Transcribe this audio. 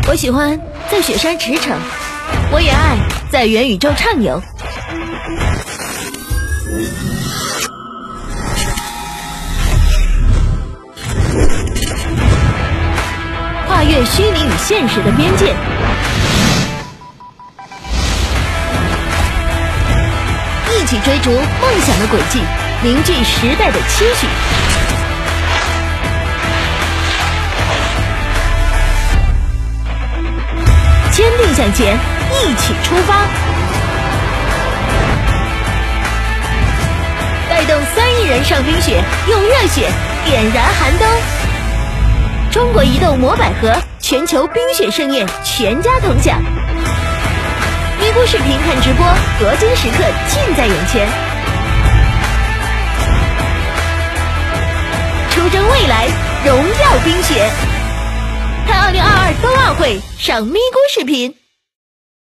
我喜欢在雪山驰骋，我也爱在元宇宙畅游。跨越虚拟与现实的边界，一起追逐梦想的轨迹，凝聚时代的期许。坚定向前，一起出发，带动3亿人上冰雪，用热血点燃寒冬。中国移动魔百合全球冰雪盛宴，全家同享。咪咕视频看直播，铂金时刻近在眼前。出征未来，荣耀冰雪。看2022冬奥会，上咪咕视频。